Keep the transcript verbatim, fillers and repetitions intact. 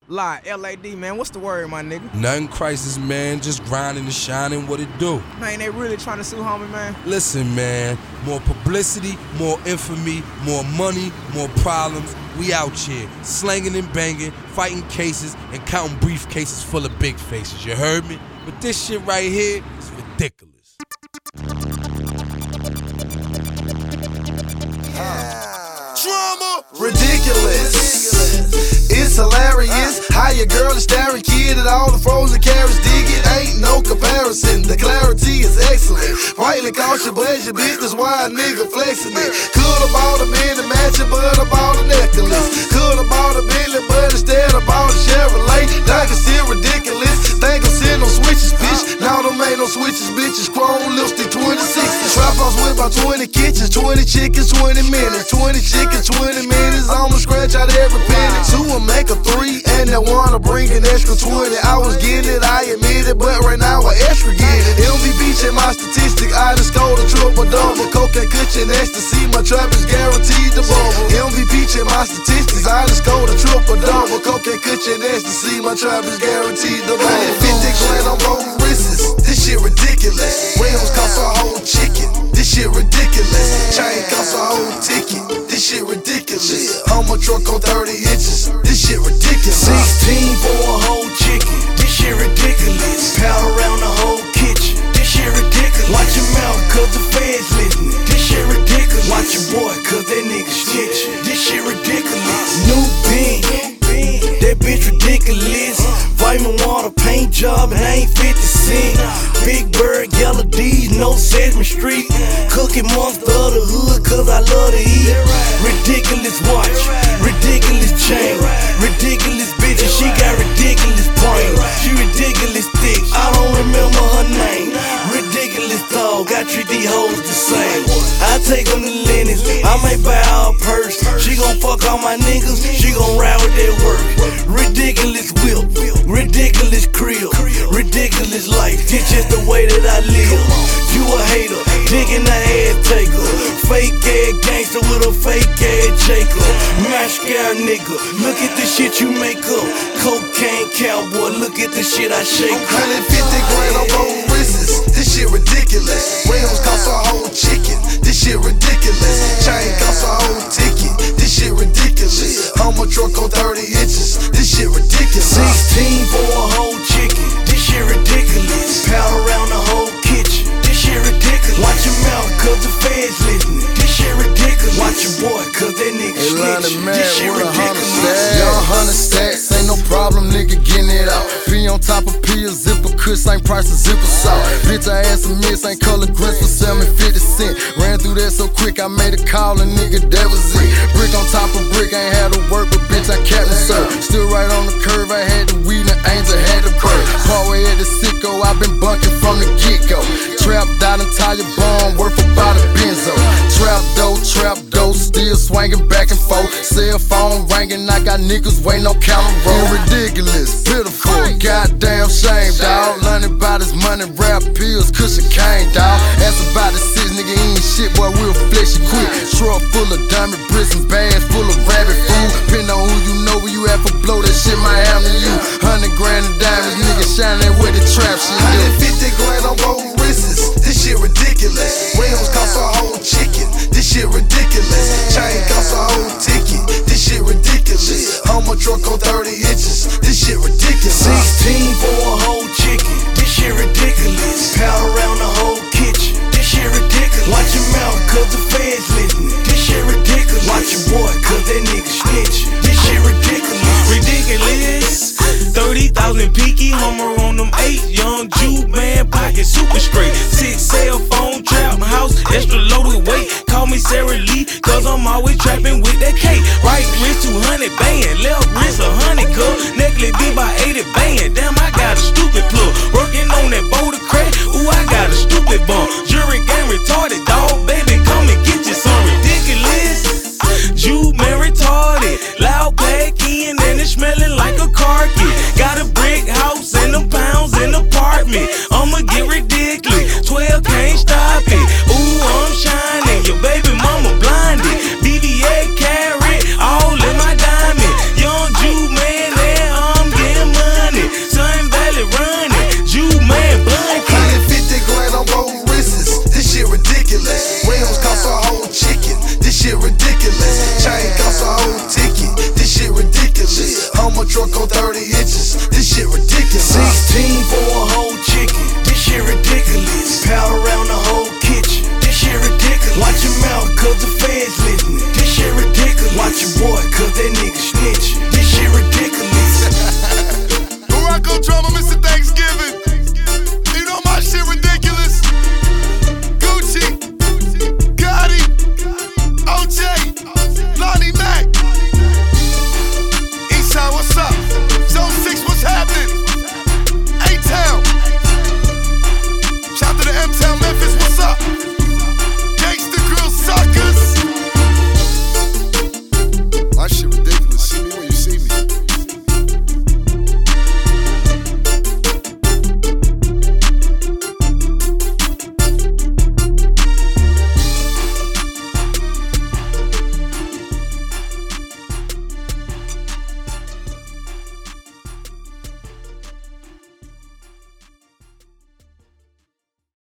Lie, L A D, man, what's the word, my nigga? Nothing crisis, man, just grinding and shining, what it do? Man, they really trying to sue homie, man? Listen, man, more publicity, more infamy, more money, more problems. We out here, slanging and banging, fighting cases, and counting briefcases full of big faces, you heard me? But this shit right here is ridiculous. Yeah. Drama! Ridiculous. It's hilarious how your girl is staring, kid, at all the frozen carrots. Dig it, ain't no comparison. The clarity is excellent. Rightly cost your budget, bitch, that's why a nigga flexing it. Could've bought a minute matching, but I bought a necklace. Could've bought a Bentley, but instead I bought a Chevrolet. That is still ridiculous. Think I'm sitting on switches, bitch. Now them ain't no switches, bitches. Chrome lipstick, twenty-six. Trap house with about twenty kitchens, twenty chickens, twenty minutes. twenty chickens, twenty minutes. I'ma scratch out every penny. Two will make a three, and that one will bring an extra twenty. I was getting it, I admit it, but right now I extra get it. M V P check my statistic, I just scored a triple double. Cocaine, cushion, ecstasy, my trap is guaranteed to bubble. M V P check my statistics, I just scored a triple double. Cocaine, cushion, ecstasy, my trap is guaranteed to bubble. fifty grand on both wrists, this shit ridiculous. Rims cost a whole chicken, this shit ridiculous. Chain cost a whole ticket, this shit ridiculous. Home a truck on thirty inches, this shit ridiculous. Sixteen for a whole chicken, this shit ridiculous. Pound around the whole kitchen, this shit ridiculous. Watch your mouth, cause the feds listening, this shit ridiculous. Watch your boy, cause that nigga snitching, this shit ridiculous. New bin, that bitch ridiculous. Vitamin water paint job and I ain't fifty cent. Big Bird, Yellow D's, no Sesame Street. Cookie Monster of the hood, cause I love to eat. Ridiculous watch, ridiculous chain. Ridiculous bitch and she got ridiculous brain. She ridiculous thick, I don't remember her name. Ridiculous dog, I treat these hoes the same. I take them to Lennox, I might buy her a purse. She gon' fuck all my niggas, she gon' ride with that work. Ridiculous whip, ridiculous crib, ridiculous life. It's just the way that I live. You a hater, digging the ass taker. Fake ass gangster with a fake ass Jacob. Mascara nigga, look at the shit you make up. Cocaine cowboy, look at the shit I shake up. one hundred fifty grand on both wrists, this shit ridiculous. Rims cost a whole chicken, this shit ridiculous. Chain cost a whole ticket, this shit ridiculous. Home a truck on thirty inches, this shit ridiculous. Sixteen for a whole chicken, this shit ridiculous. Pound around the whole kitchen, this shit ridiculous. Watch your mouth, cause the feds listening, this shit ridiculous. Watch your boy, cause that nigga snitching, this shit ridiculous. Young hundred stacks, ain't no problem, nigga getting it out. P on top of P, a zipper, kush, ain't price a zipper salt. Bitch, I had some miss, ain't color grins for seven fifty cent. Ran through that so quick, I made a call, and nigga, that was it. Brick on top of brick, ain't had to work, but bitch, I kept me served. Still right on the curve, I had the weed, and Angel had the bird. Parway at the sicko, I been bunking from the get-go. Trapped out and tire bomb, worth about a benzo. Trap dough, trap dough, still swinging back and forth. Cell phone ringing, I got niggas waiting on counter roll. Ridiculous, pitiful, goddamn shame, dawg. Learning about his money, rap pills, cushion cane, dawg. Ask about the six, nigga, he ain't shit, boy, we'll flex you quick. Truck full of diamond bricks and bags full of rabbit food. Depend on who you know, where you at for blow, that shit might happen to you. Hundred grand of diamonds, nigga shining that way the trap shit. one hundred fifty grand on both wrists, this shit ridiculous. Rims cost a whole chicken, this shit ridiculous. Chain cost a whole ticket, this shit ridiculous. Home a truck on thirty inches, this shit ridiculous. Sixteen for a whole chicken, this shit ridiculous. Pound around the whole kitchen, this shit ridiculous. Watch your mouth, cause the feds listening, this shit ridiculous. Watch your boy, cause that nigga snitching, this shit ridiculous. Ridiculous. Thirty thousand peaky, Hummer on them eight. Young Jew man, pocket super straight. Six cell phone, trap house, extra loaded weight. Call me Sarah Lee, cause I'm always trapping with that cake. Right wrist two hundred band, left wrist a hundred cup. Necklace be by eighty band. Damn, I got a stupid plug. Working on that boulder crack. Ooh, I got a stupid bump. Jury game retarded, dog. Baby, come and get you some ridiculous. Jew man retarded, loud pack in and it's smelling like a carpet. Got a brick house and them pounds in apartment. I'ma get ridiculous, twelve can't stop it. Ooh, I'm shining, your baby mama blinded. B B A carrot, all in my diamond. Young Jew man truck on thirty inches. This shit ridiculous. sixteen for a